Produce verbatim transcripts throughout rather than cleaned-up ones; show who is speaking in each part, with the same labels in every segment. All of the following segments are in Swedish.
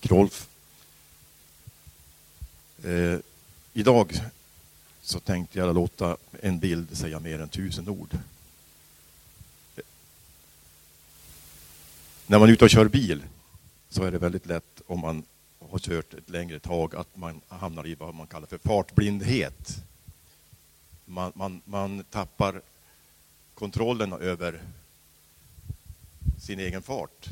Speaker 1: Tack Rolf. Eh, idag så tänkte jag låta en bild säga mer än tusen ord. När man är ute och kör bil så är det väldigt lätt, om man har kört ett längre tag, att man hamnar i vad man kallar för fartblindhet. Man, man, man tappar kontrollen över sin egen fart.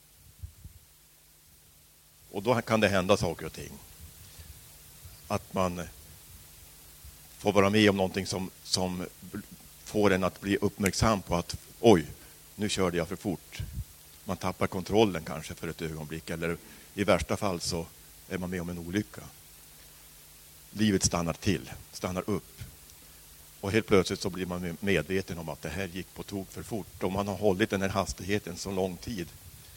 Speaker 1: Och då kan det hända saker och ting. Att man får vara med om någonting som, som får en att bli uppmärksam på att oj, nu körde jag för fort. Man tappar kontrollen kanske för ett ögonblick, eller i värsta fall så är man med om en olycka. Livet stannar till, stannar upp. Och helt plötsligt så blir man medveten om att det här gick på tok för fort. Och man har hållit den här hastigheten så lång tid.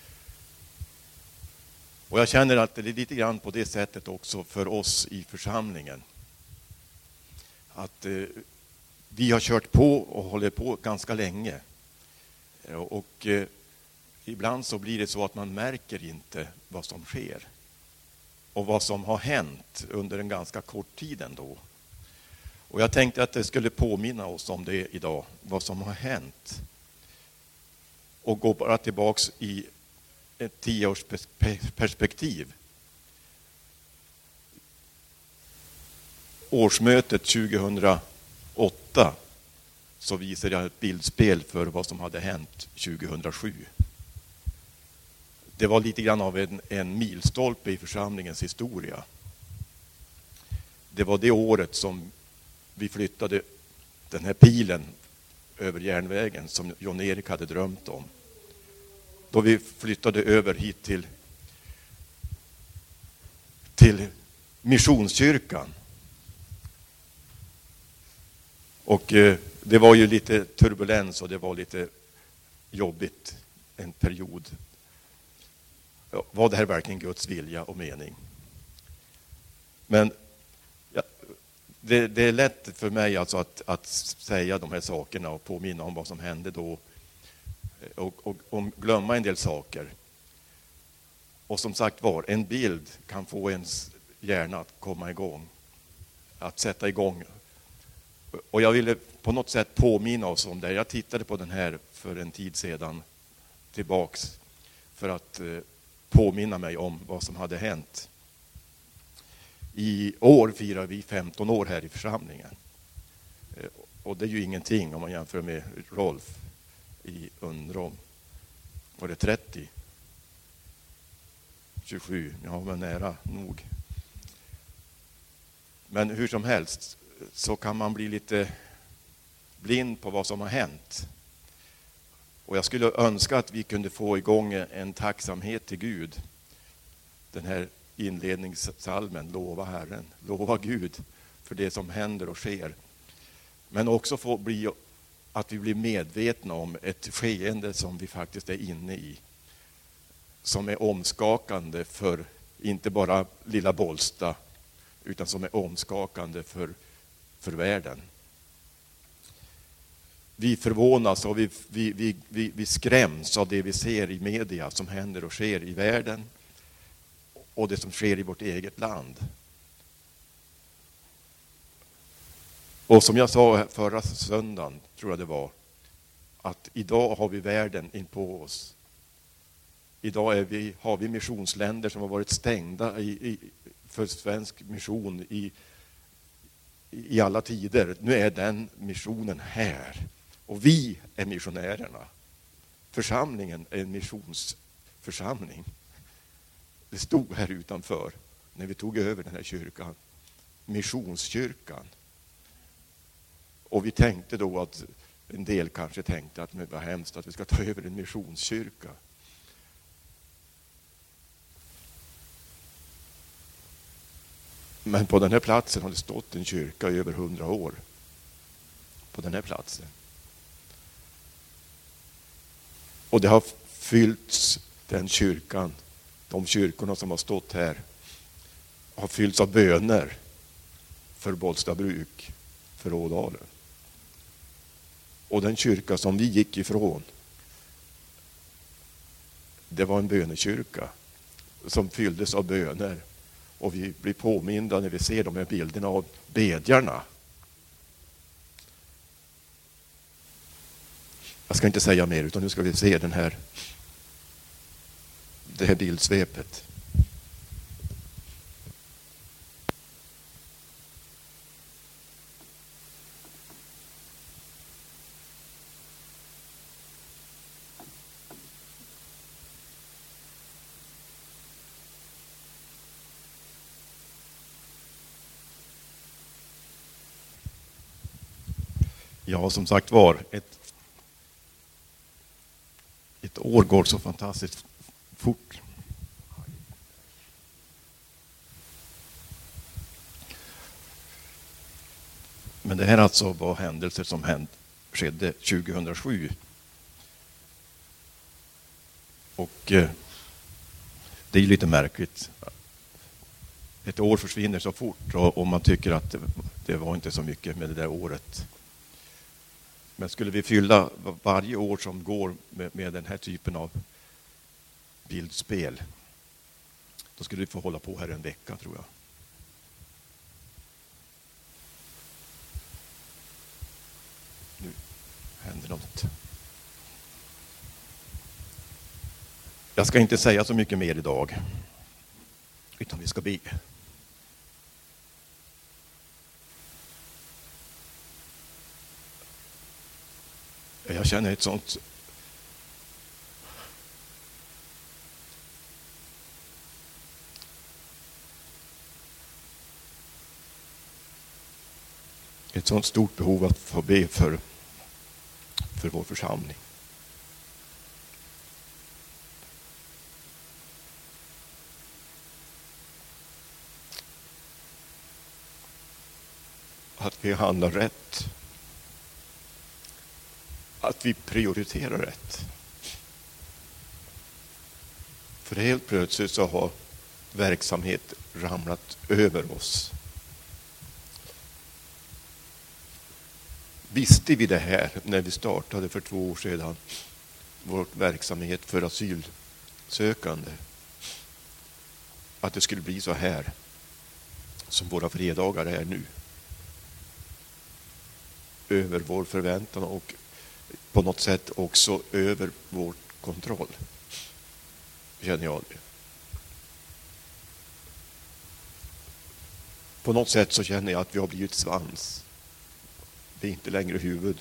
Speaker 1: Och jag känner att det är lite grann på det sättet också för oss i församlingen. Att eh, vi har kört på och håller på ganska länge. Och eh, ibland så blir det så att man märker inte vad som sker. Och vad som har hänt under en ganska kort tid ändå. Och jag tänkte att det skulle påminna oss om det idag. Vad som har hänt. Och gå bara tillbaks i ett tioårsperspektiv. Årsmötet tjugohundraåtta så visade jag ett bildspel för vad som hade hänt tjugohundrasju. Det var lite grann av en, en milstolpe i församlingens historia. Det var det året som vi flyttade den här pilen över järnvägen som Jon-Erik hade drömt om. Då vi flyttade över hit till, till Missionskyrkan. Och eh, det var ju lite turbulens och det var lite jobbigt en period. Var det här verkligen Guds vilja och mening? Men ja, det, det är lätt för mig alltså att, att säga de här sakerna och påminna om vad som hände då. Och, och, och glömma en del saker. Och som sagt var, en bild kan få ens hjärna att komma igång. Att sätta igång. Och jag ville på något sätt påminna oss om det. Jag tittade på den här för en tid sedan tillbaks. För att eh, påminna mig om vad som hade hänt. I år firar vi femton år här i församlingen. Eh, och det är ju ingenting om man jämför med Rolf i Undrom. Var det trettio? tjugosju? Ja, men nära nog. Men hur som helst så kan man bli lite blind på vad som har hänt. Och jag skulle önska att vi kunde få igång en tacksamhet till Gud. Den här inledningssalmen, lova Herren, lova Gud för det som händer och sker. Men också få bli att vi blir medvetna om ett skeende som vi faktiskt är inne i. Som är omskakande för inte bara lilla Bollsta, utan som är omskakande för, för världen. Vi förvånas och vi, vi, vi, vi, vi skräms av det vi ser i media som händer och sker i världen. Och det som sker i vårt eget land. Och som jag sa förra söndagen, tror jag det var, att idag har vi världen in på oss. Idag är vi, har vi missionsländer som har varit stängda i, i, för svensk mission i, i alla tider. Nu är den missionen här. Och vi är missionärerna. Församlingen är en missionsförsamling. Det stod här utanför när vi tog över den här kyrkan. Missionskyrkan. Och vi tänkte då att en del kanske tänkte att det var hemskt att vi ska ta över en missionskyrka. Men på den här platsen har det stått en kyrka i över hundra år. På den här platsen. Och det har fyllts, den kyrkan, de kyrkorna som har stått här, har fyllts av böner för Bollstabruk, för Ådalen. Och den kyrka som vi gick ifrån, det var en bönekyrka. som fylldes av böner. Och vi blir påminda när vi ser de här bilderna av bedjarna. Jag ska inte säga mer, utan nu ska vi se den här, det här bildsvepet. Ja, som sagt var, ett, ett år går så fantastiskt fort. Men det här alltså var händelser som hände, skedde tjugohundrasju. Och eh, det är lite märkligt. Ett år försvinner så fort och, och man tycker att det, det var inte så mycket med det där året. Men skulle vi fylla varje år som går med, med den här typen av bildspel, då skulle vi få hålla på här en vecka, tror jag. Nu händer något. Jag ska inte säga så mycket mer idag, utan vi ska be. Jag känner ett sånt ett sånt stort behov att få be för, för vår församling. Att vi handlar rätt. Att vi prioriterar rätt. För helt plötsligt så har verksamhet ramlat över oss. Visste vi det här när vi startade för två år sedan vår verksamhet för asylsökande? Att det skulle bli så här som våra fredagar är nu. Över vår förväntan och på något sätt också över vår kontroll. Känner jag det. På något sätt så känner jag att vi har blivit svans. Det är inte längre huvud.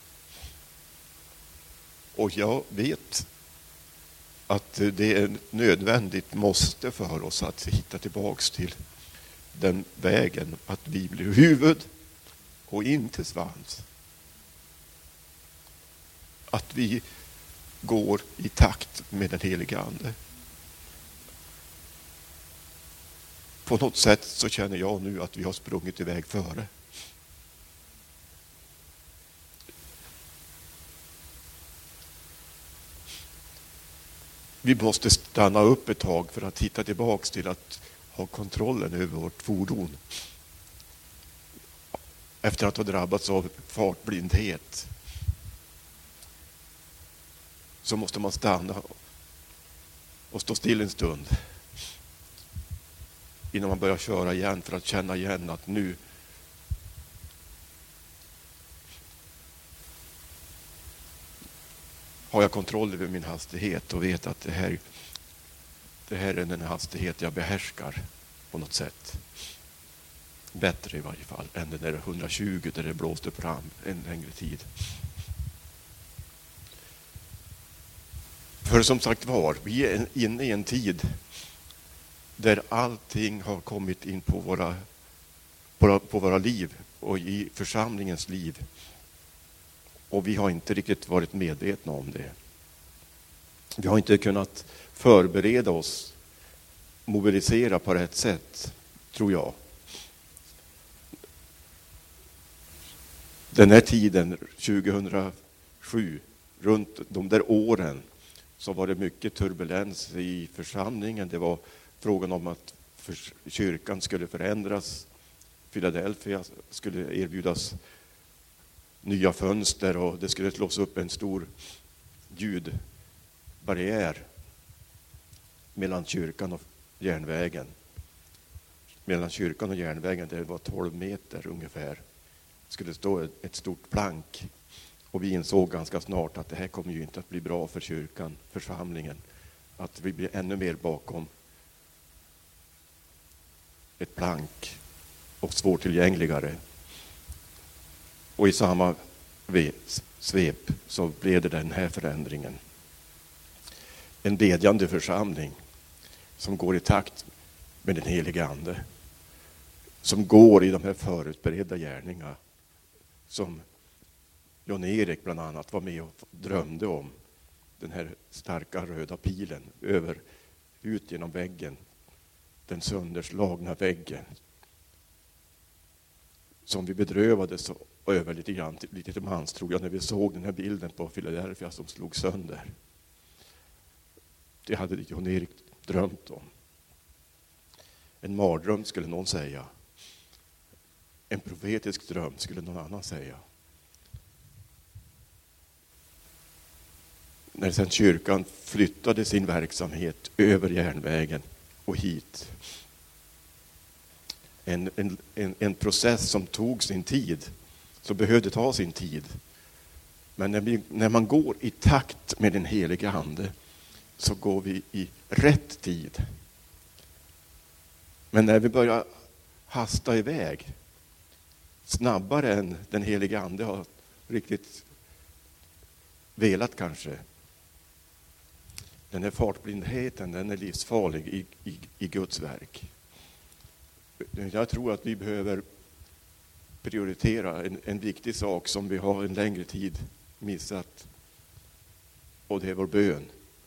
Speaker 1: Och jag vet att det är nödvändigt, måste för oss att hitta tillbaks till den vägen att vi blir huvud och inte svans. Att vi går i takt med den heliga ande. På något sätt så känner jag nu att vi har sprungit iväg före. Vi måste stanna upp ett tag för att hitta tillbaks till att ha kontrollen över vårt fordon. Efter att ha drabbats av fartblindhet så måste man stanna och stå still en stund innan man börjar köra igen, för att känna igen att nu har jag kontroll över min hastighet och vet att det här, det här är den hastighet jag behärskar på något sätt. Bättre i varje fall än den där hundratjugo där det blåste fram en längre tid. För som sagt var, vi är inne i en tid där allting har kommit in på våra, på, på våra liv och i församlingens liv. Och vi har inte riktigt varit medvetna om det. Vi har inte kunnat förbereda oss, mobilisera på rätt sätt, tror jag. Den här tiden, tjugohundrasju, runt de där åren, så var det mycket turbulens i församlingen. Det var frågan om att kyrkan skulle förändras. Philadelphia skulle erbjudas nya fönster och det skulle slås upp en stor ljudbarriär mellan kyrkan och järnvägen. Mellan kyrkan och järnvägen, det var tolv meter ungefär, skulle stå ett stort plank. Och vi insåg ganska snart att det här kommer ju inte att bli bra för kyrkan, församlingen. Att vi blir ännu mer bakom ett plank och svårtillgängligare. Och i samma svep så blev det den här förändringen. En bedjande församling som går i takt med den helige ande. Som går i de här förutberedda gärningarna som Jan-Erik bland annat var med och drömde om. Den här starka röda pilen över, ut genom väggen. Den sönderslagna väggen. Som vi bedrövades över lite grann, lite till mans tror jag, när vi såg den här bilden på Philadelphia som slog sönder. Det hade Jan-Erik drömt om. En mardröm skulle någon säga. En profetisk dröm skulle någon annan säga. När sedan kyrkan flyttade sin verksamhet över järnvägen och hit. En, en, en, en process som tog sin tid, som behövde ta sin tid. Men när, vi, när man går i takt med den heliga ande så går vi i rätt tid. Men när vi börjar hasta iväg snabbare än den heliga ande har riktigt velat kanske. Den här fartblindheten, den är livsfarlig i, i, i Guds verk. Jag tror att vi behöver prioritera en, en viktig sak som vi har en längre tid missat. Och det är vår bön.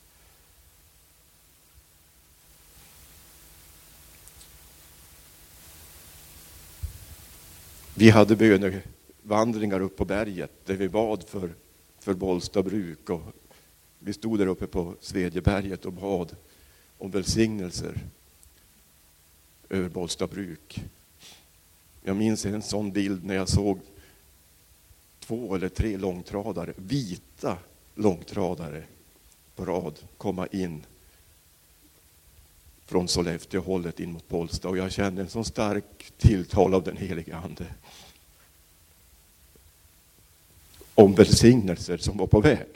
Speaker 1: Vi hade bönevandringar upp på berget där vi bad för, för Bollsta bruk. Och vi stod där uppe på Svedjeberget och bad om välsignelser över Bollsta bruk. Jag minns en sån bild när jag såg två eller tre långtradare, vita långtradare på rad komma in från Sollefteå-hållet in mot Bollsta. Och jag kände en sån stark tilltal av den heliga ande. Om välsignelser som var på väg.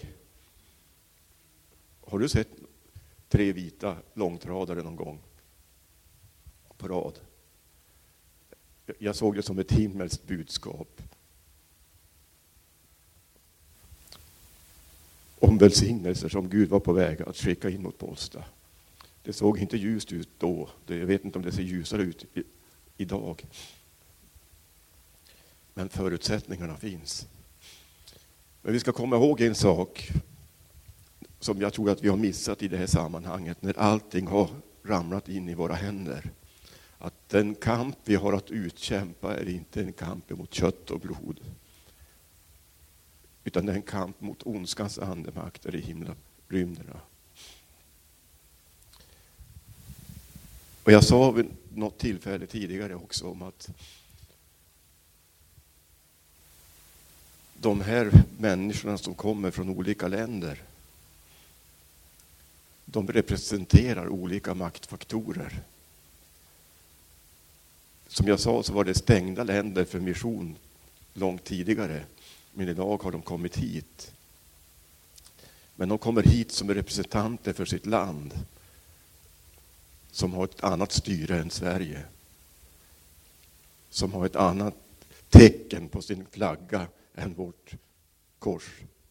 Speaker 1: Har du sett tre vita långtradare någon gång på rad? Jag såg det som ett himmelskt budskap. Om välsignelser som Gud var på väg att skicka in mot Bollsta. Det såg inte ljust ut då. Jag vet inte om det ser ljusare ut idag. Men förutsättningarna finns. Men vi ska komma ihåg en sak som jag tror att vi har missat i det här sammanhanget när allting har ramlat in i våra händer. Att den kamp vi har att utkämpa är inte en kamp mot kött och blod. Utan det är en kamp mot ondskans andemakter i himlarymderna. Och jag sa vid något tillfälle tidigare också om att de här människorna som kommer från olika länder, de representerar olika maktfaktorer. Som jag sa så var det stängda länder för mission långt tidigare. Men idag har de kommit hit. Men de kommer hit som representanter för sitt land. Som har ett annat styre än Sverige. Som har ett annat tecken på sin flagga än vårt kors.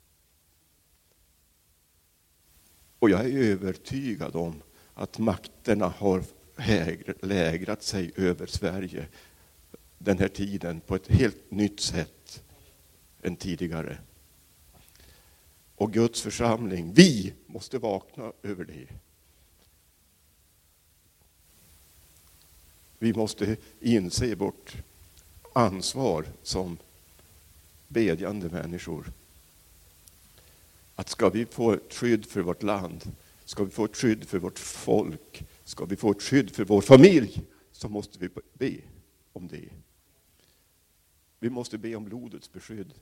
Speaker 1: Och jag är övertygad om att makterna har lägrat sig över Sverige den här tiden på ett helt nytt sätt än tidigare. Och Guds församling, vi måste vakna över det. Vi måste inse vårt ansvar som bedjande människor. Att ska vi få ett skydd för vårt land, ska vi få ett skydd för vårt folk, ska vi få ett skydd för vår familj, så måste vi be om det. Vi måste be om blodets beskydd.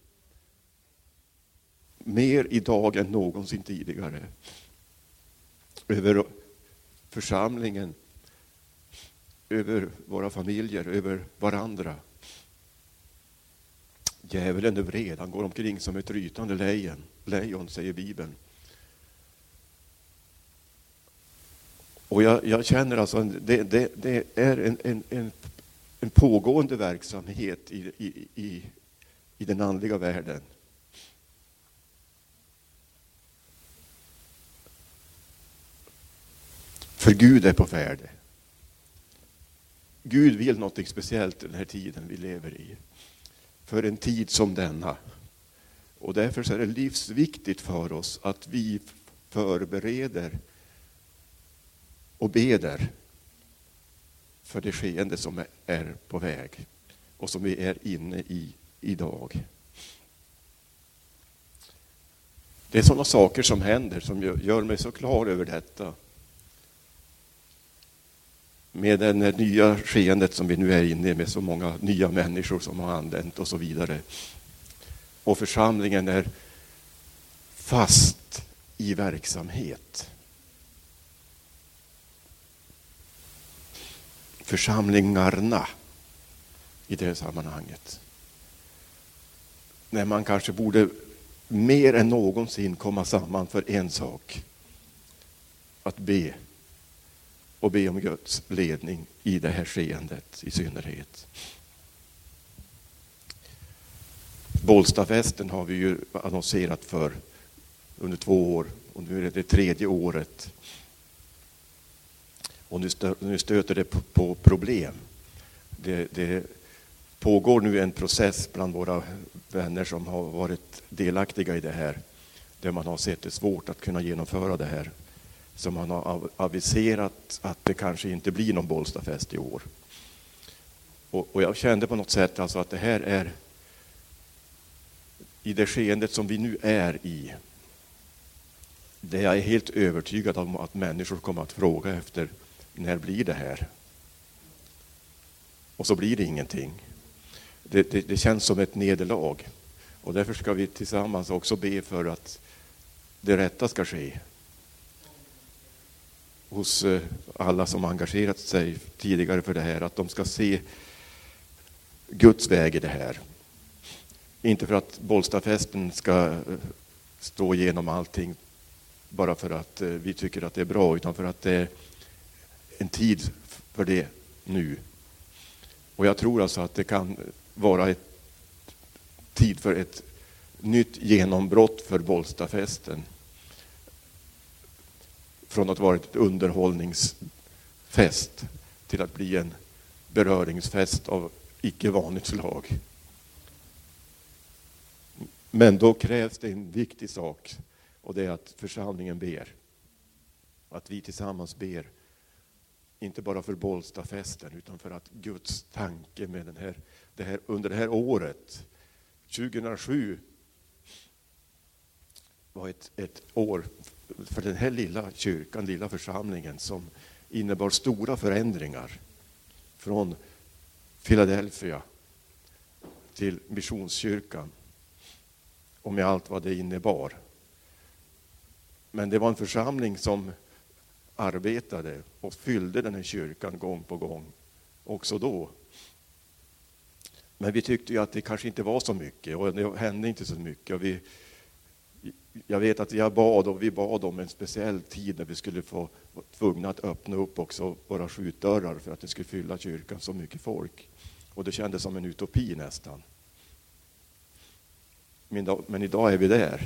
Speaker 1: Mer idag än någonsin tidigare. Över församlingen, över våra familjer, över varandra. Djävulen är vred, han går omkring som ett rytande lejon, lejon säger Bibeln. Och jag, jag känner alltså, det, det, det är en, en, en, en pågående verksamhet i, i, i, i den andliga världen. För Gud är på färde. Gud vill något speciellt i den här tiden vi lever i. För en tid som denna. Och därför så är det livsviktigt för oss att vi förbereder och beder för det skeende som är på väg och som vi är inne i idag. Det är sådana saker som händer som gör mig så klar över detta. Med det nya skeendet som vi nu är inne i, med så många nya människor som har anlänt och så vidare. Och församlingen är fast i verksamhet. Församlingarna i det här sammanhanget. När man kanske borde mer än någonsin komma samman för en sak. Att be. Och be om Guds ledning i det här skeendet i synnerhet. Bollstafesten har vi ju annonserat för under två år. Och nu är det det tredje året. Och nu, stö, nu stöter det på, på problem. Det, det pågår nu en process bland våra vänner som har varit delaktiga i det här. Där man har sett det svårt att kunna genomföra det här. Så man har aviserat att det kanske inte blir någon bollstafest i år. Och, och jag kände på något sätt alltså att det här är i det skeendet som vi nu är i. Det jag är helt övertygad om att människor kommer att fråga efter, när blir det här? Och så blir det ingenting. Det, det, det känns som ett nederlag. Och därför ska vi tillsammans också be för att det rätta ska ske. Hos alla som engagerat sig tidigare för det här, att de ska se Guds väg i det här. Inte för att bollstafesten ska stå igenom allting bara för att vi tycker att det är bra, utan för att det är en tid för det nu. Och jag tror alltså att det kan vara ett tid för ett nytt genombrott för bollstafesten. Från att vara ett underhållningsfest till att bli en beröringsfest av icke vanligt slag. Men då krävs det en viktig sak, och det är att församlingen ber. Att vi tillsammans ber, inte bara för bollstafesten utan för att Guds tanke med den här, det här under det här året, tjugohundrasju, var ett, ett år för den här lilla kyrkan, lilla församlingen, som innebar stora förändringar från Philadelphia till missionskyrkan och med allt vad det innebar. Men det var en församling som arbetade och fyllde den här kyrkan gång på gång också då. Men vi tyckte ju att det kanske inte var så mycket, och det hände inte så mycket. Och vi, jag vet att jag bad, och vi bad om en speciell tid när vi skulle få vara tvungna att öppna upp också våra skjutdörrar för att det skulle fylla kyrkan så mycket folk. Och det kändes som en utopi nästan. Men, men idag är vi där.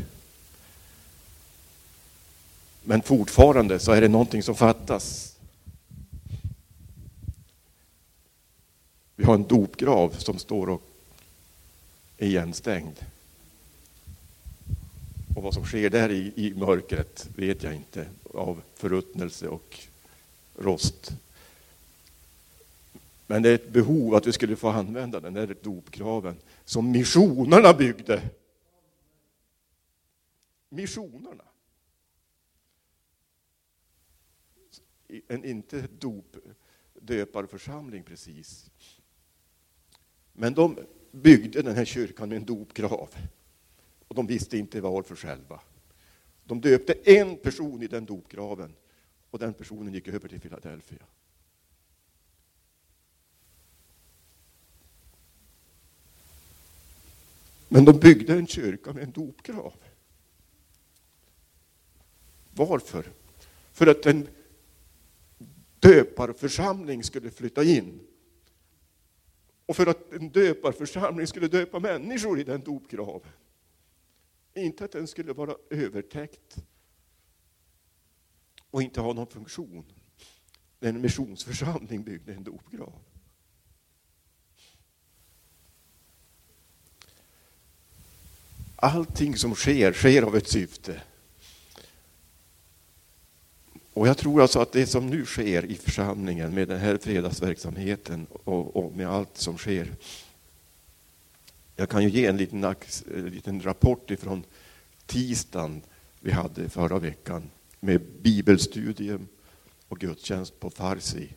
Speaker 1: Men fortfarande så är det någonting som fattas. Vi har en dopgrav som står och är igenstängd. Och vad som sker där i, i mörkret vet jag inte, av förruttnelse och rost. Men det är ett behov att vi skulle få använda den där dopgraven som missionerna byggde. Missionerna. En inte dop döparförsamling precis. Men de byggde den här kyrkan med en dopgrav. Och de visste inte varför själva. De döpte en person i den dopgraven. Och den personen gick över till Philadelphia. Men de byggde en kyrka med en dopgrav. Varför? För att en döparförsamling skulle flytta in. Och för att en döparförsamling skulle döpa människor i den dopgraven. Inte att den skulle vara övertäckt och inte ha någon funktion. En missionsförsamling byggde en dopgrav. Allting som sker, sker av ett syfte. Och jag tror alltså att det som nu sker i församlingen med den här fredagsverksamheten och, och med allt som sker. Jag kan ju ge en liten, en liten rapport ifrån tisdagen vi hade förra veckan med bibelstudium och gudstjänst på farsi.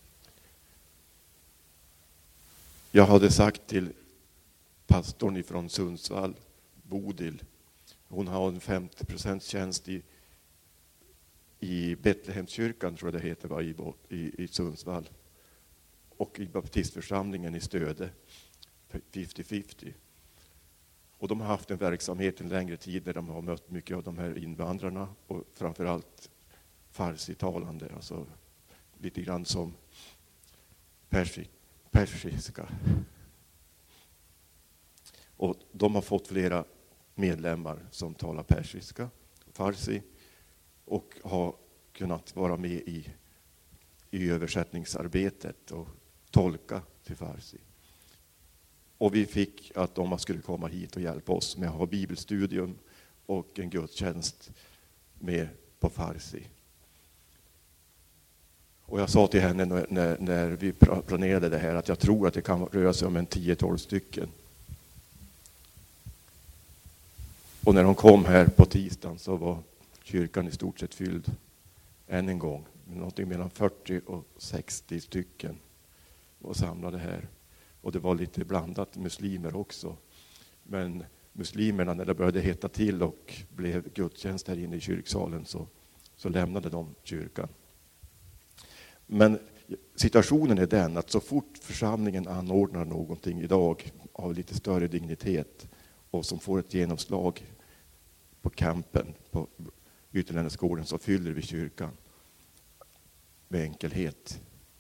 Speaker 1: Jag hade sagt till pastorn ifrån Sundsvall, Bodil, hon har en femtio procent tjänst i i Betlehemskyrkan, tror jag det heter, var i, i, i Sundsvall. Och i baptistförsamlingen i Stöde, femtio femtio. Och de har haft en verksamhet en längre tid där de har mött mycket av de här invandrarna. Och framförallt farsitalande, alltså lite grann som persi, persiska. Och de har fått flera medlemmar som talar persiska, farsi. Och har kunnat vara med i, i översättningsarbetet och tolka till farsi. Och vi fick att de skulle komma hit och hjälpa oss med att ha bibelstudium och en gudstjänst med på farsi. Och jag sa till henne när, när, när vi planerade det här att jag tror att det kan röra sig om en tio tolv stycken. Och när de kom här på tisdagen så var kyrkan i stort sett fylld än en gång. Någonting mellan fyrtio och sextio stycken var samlade här. Och det var lite blandat muslimer också. Men muslimerna, när det började hetta till och blev gudstjänst här inne i kyrksalen, så, så lämnade de kyrkan. Men situationen är den att så fort församlingen anordnar någonting idag av lite större dignitet och som får ett genomslag på campen, på Ytterlännäsgården, så fyller vi kyrkan med enkelhet.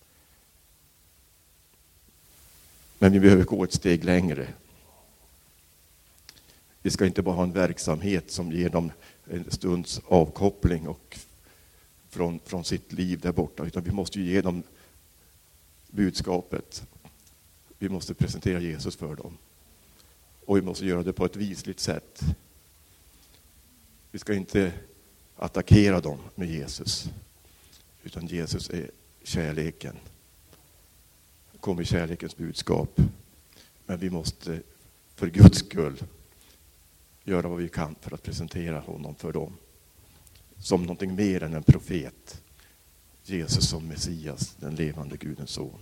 Speaker 1: Men vi behöver gå ett steg längre. Vi ska inte bara ha en verksamhet som ger dem en stunds avkoppling och från, från sitt liv där borta, utan vi måste ju ge dem budskapet. Vi måste presentera Jesus för dem. Och vi måste göra det på ett visligt sätt. Vi ska inte attackera dem med Jesus, utan Jesus är kärleken. Kom i kärlekens budskap. Men vi måste för Guds skull göra vad vi kan för att presentera honom för dem som någonting mer än en profet. Jesus som Messias, den levande Gudens son.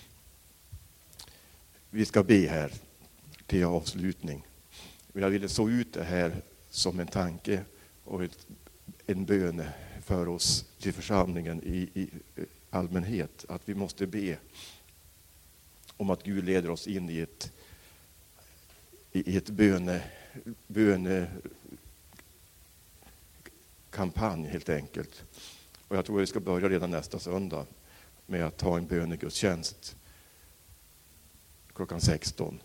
Speaker 1: Vi ska be här till avslutning. Jag ville så ut det här som en tanke och ett, en bön för oss till församlingen i, i allmänhet. Att vi måste be om att Gud leder oss in i ett, i ett böne, bönekampanj helt enkelt. Och jag tror att vi ska börja redan nästa söndag med att ha en bönegudstjänst klockan sexton.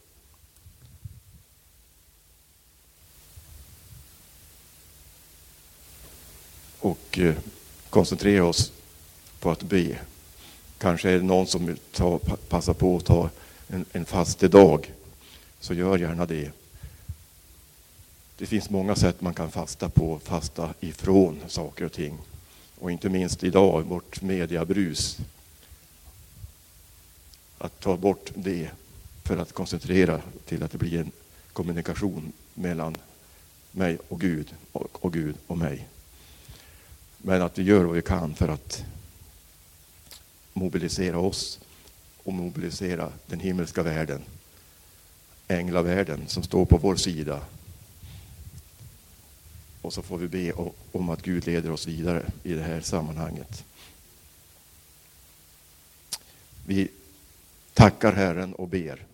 Speaker 1: Och eh, koncentrera oss på att be. Kanske är det någon som vill ta, passa på att ta en, en fastedag, så gör gärna det. Det finns många sätt man kan fasta på, fasta ifrån saker och ting. Och inte minst idag, vårt mediabrus. Att ta bort det för att koncentrera till att det blir en kommunikation mellan mig och Gud och, och Gud och mig. Men att vi gör vad vi kan för att mobilisera oss och mobilisera den himmelska världen, änglavärlden som står på vår sida. Och så får vi be om att Gud leder oss vidare i det här sammanhanget. Vi tackar Herren och ber.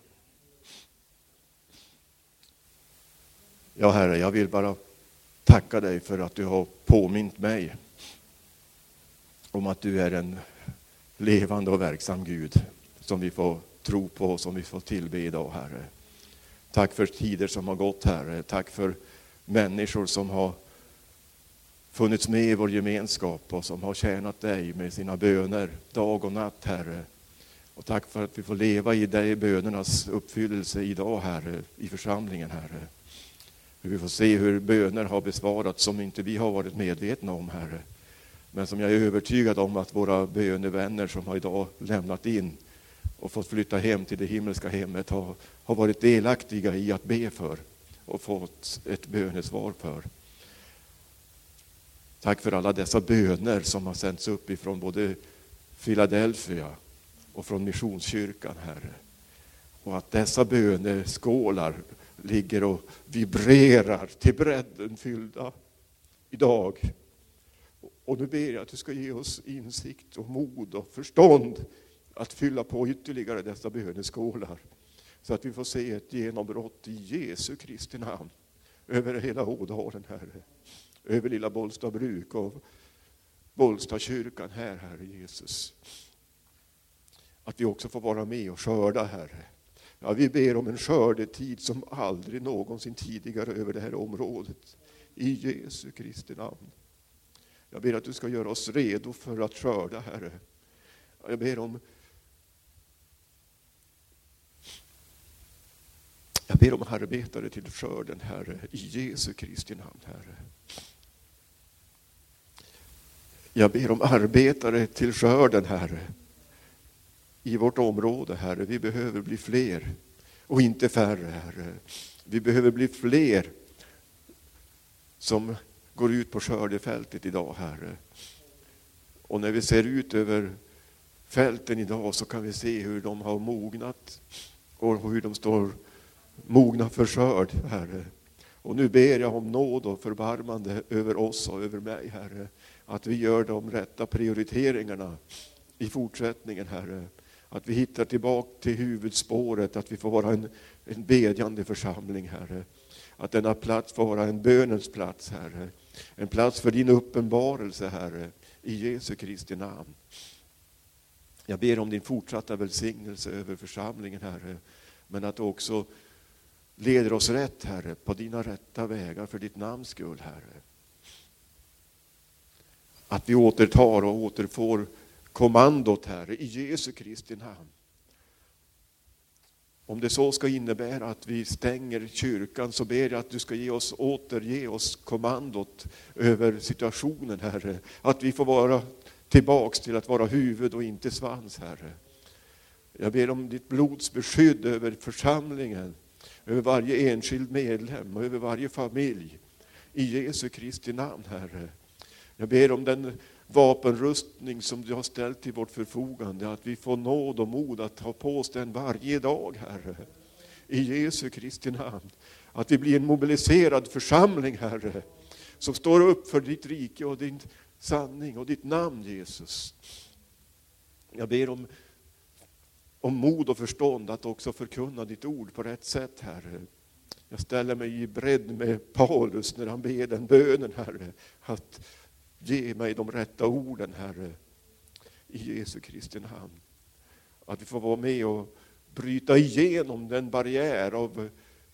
Speaker 1: Ja, Herre, jag vill bara tacka dig för att du har påmint mig om att du är en levande och verksam Gud som vi får tro på och som vi får tillbe idag, Herre. Tack för tider som har gått, Herre. Tack för människor som har funnits med i vår gemenskap och som har tjänat dig med sina böner dag och natt, Herre. Och tack för att vi får leva i dig bönernas uppfyllelse idag, Herre, i församlingen, Herre. Vi får se hur böner har besvarats som inte vi har varit medvetna om, Herre. Men som jag är övertygad om att våra bönevänner som har idag lämnat in och fått flytta hem till det himmelska hemmet har, har varit delaktiga i att be för och fått ett bönesvar för. Tack för alla dessa böner som har sänts upp ifrån både Philadelphia och från Missionskyrkan, Herre. Och att dessa böneskålar ligger och vibrerar till bredden fyllda idag. Och nu ber jag att du ska ge oss insikt och mod och förstånd att fylla på ytterligare dessa böneskålar. Så att vi får se ett genombrott i Jesu Kristi namn över hela Ådalen, Herre. Över lilla Bollstabruk och Bollstakyrkan här, Herre Jesus. Att vi också får vara med och skörda, Herre. Ja, vi ber om en skördetid som aldrig någonsin tidigare över det här området. I Jesu Kristi namn. Jag ber att du ska göra oss redo för att skörda, Herre. Jag ber om Jag ber om arbetare till skörden, Herre, i Jesu Kristi namn, Herre. Jag ber om arbetare till skörden, Herre, i vårt område, Herre. Vi behöver bli fler och inte färre, Herre. Vi behöver bli fler som går ut på skördefältet idag, Herre. Och när vi ser ut över fälten idag så kan vi se hur de har mognat och hur de står mogna för skörd, Herre. Och nu ber jag om nåd och förbarmande över oss och över mig, Herre. Att vi gör de rätta prioriteringarna i fortsättningen, Herre. Att vi hittar tillbaka till huvudspåret, att vi får vara en, en bedjande församling, Herre. Att denna plats får vara en bönens plats, Herre. En plats för din uppenbarelse, Herre, i Jesu Kristi namn. Jag ber om din fortsatta välsignelse över församlingen, Herre. Men att du också leder oss rätt, Herre, på dina rätta vägar för ditt namns skull, Herre. Att vi återtar och återfår kommandot, Herre, i Jesu Kristi namn. Om det så ska innebära att vi stänger kyrkan, så ber jag att du ska ge oss, återge oss kommandot över situationen, Herre. Att vi får vara tillbaks till att vara huvud och inte svans, Herre. Jag ber om ditt blods beskydd över församlingen, över varje enskild medlem och över varje familj. I Jesu Kristi namn, Herre. Jag ber om den vapenrustning som du har ställt till vårt förfogande, att vi får nåd och mod att ta på oss den varje dag, Herre. I Jesu Kristi namn. Att vi blir en mobiliserad församling, Herre, som står upp för ditt rike och din sanning och ditt namn, Jesus. Jag ber om, om mod och förstånd att också förkunna ditt ord på rätt sätt, Herre. Jag ställer mig i bredd med Paulus när han ber den bönen, Herre, att ge mig de rätta orden, Herre, i Jesu Kristi namn. Att vi får vara med och bryta igenom den barriär av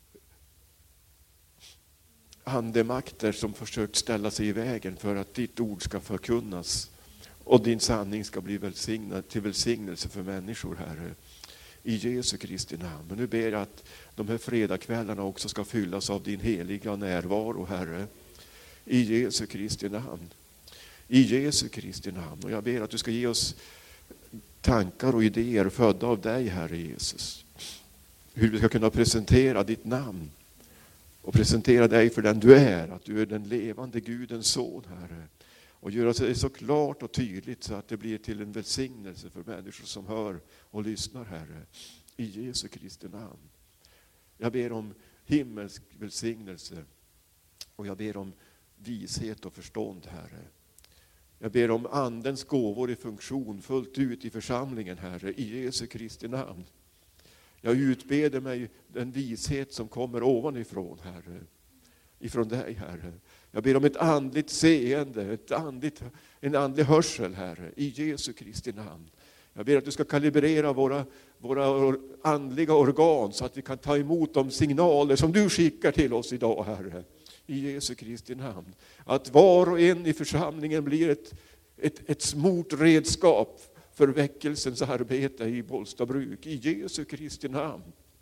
Speaker 1: andemakter som försökt ställa sig i vägen för att ditt ord ska förkunnas och din sanning ska bli välsignad, till välsignelse för människor, Herre. I Jesu Kristi namn. Men nu ber jag att de här fredagskvällarna också ska fyllas av din heliga närvaro, Herre. I Jesu Kristi namn. I Jesu Kristi namn. Och jag ber att du ska ge oss tankar och idéer födda av dig, Herre Jesus. Hur vi ska kunna presentera ditt namn och presentera dig för den du är. Att du är den levande Gudens son, Herre. Och göra det så klart och tydligt så att det blir till en välsignelse för människor som hör och lyssnar, Herre. I Jesu Kristi namn. Jag ber om himmelsk välsignelse. Och jag ber om vishet och förstånd, Herre. Jag ber om andens gåvor i funktion fullt ut i församlingen, Herre, i Jesu Kristi namn. Jag utbeder mig den vishet som kommer ovanifrån, Herre, ifrån dig, Herre. Jag ber om ett andligt seende, ett andligt, en andlig hörsel, Herre, i Jesu Kristi namn. Jag ber att du ska kalibrera våra, våra andliga organ så att vi kan ta emot de signaler som du skickar till oss idag, Herre, i Jesu Kristi namn. Att var och en i församlingen blir ett, ett, ett smort redskap för väckelsens arbete i Bollstabruk, i Jesu Kristi namn.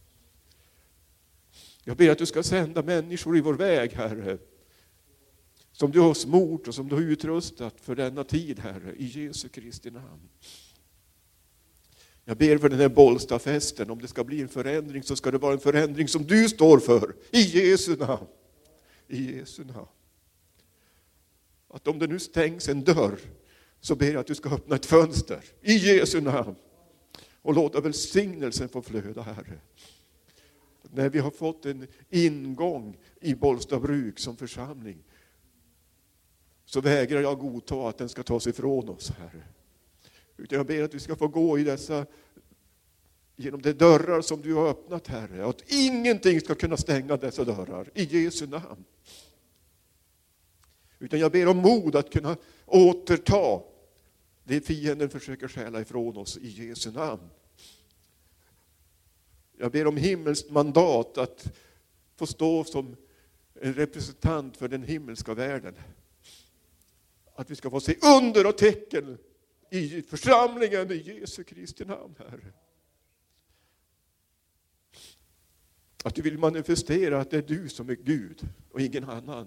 Speaker 1: Jag ber att du ska sända människor i vår väg, Herre, som du har smort och som du har utrustat för denna tid, Herre, i Jesu Kristi namn. Jag ber för den här Bollstafesten, om det ska bli en förändring så ska det vara en förändring som du står för, i Jesu namn. I Jesu namn. Att om det nu stängs en dörr så ber jag att du ska öppna ett fönster, i Jesu namn. Och låta välsignelsen få flöda, Herre. När vi har fått en ingång i Bollstabruk som församling så vägrar jag godta att den ska tas ifrån oss, Herre. Utan jag ber att vi ska få gå i dessa, genom de dörrar som du har öppnat, Herre. Att ingenting ska kunna stänga dessa dörrar, i Jesu namn. Utan jag ber om mod att kunna återta det fienden försöker stjäla ifrån oss, i Jesu namn. Jag ber om himmelskt mandat att få stå som en representant för den himmelska världen. Att vi ska få se under och tecken i församlingen, i Jesu Kristi namn, Herre. Att du vill manifestera att det är du som är Gud och ingen annan.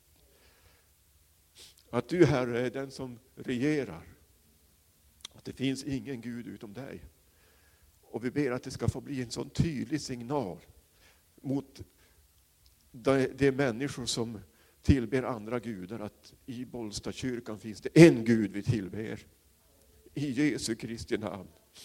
Speaker 1: Att du, Herre, är den som regerar. Att det finns ingen Gud utom dig. Och vi ber att det ska få bli en sån tydlig signal mot de, de människor som tillber andra gudar, att i Bollstakyrkan finns det en Gud vi tillber, i Jesu Kristi namn.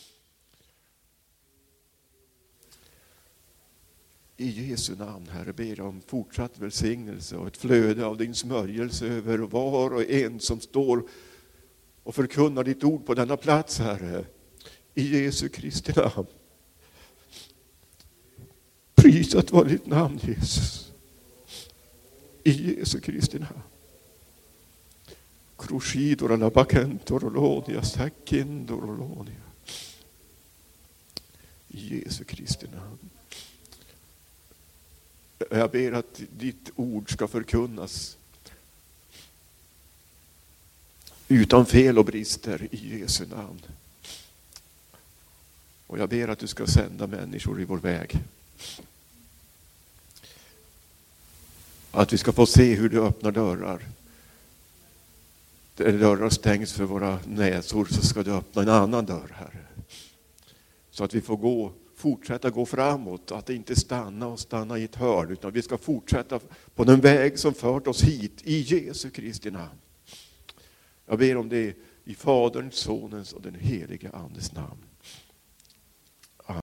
Speaker 1: I Jesu namn, Herre, ber jag om fortsatt välsignelse och ett flöde av din smörjelse över var och en som står och förkunnar ditt ord på denna plats, Herre. I Jesu Kristi namn. Prisat var ditt namn, Jesus. I Jesu Kristi namn. Crucidor alla bakentorolonia, sakindorolonia. I Jesu Kristi namn. Jag ber att ditt ord ska förkunnas utan fel och brister, i Jesu namn. Och jag ber att du ska sända människor i vår väg. Att vi ska få se hur du öppnar dörrar. Där dörrar stängs för våra näsor så ska du öppna en annan dörr, Herre. Så att vi får gå, fortsätta gå framåt. Att inte stanna och stanna i ett hörn. Utan vi ska fortsätta på den väg som fört oss hit, i Jesu Kristi namn. Jag ber om det i Faderns, Sonens och den helige Andes namn.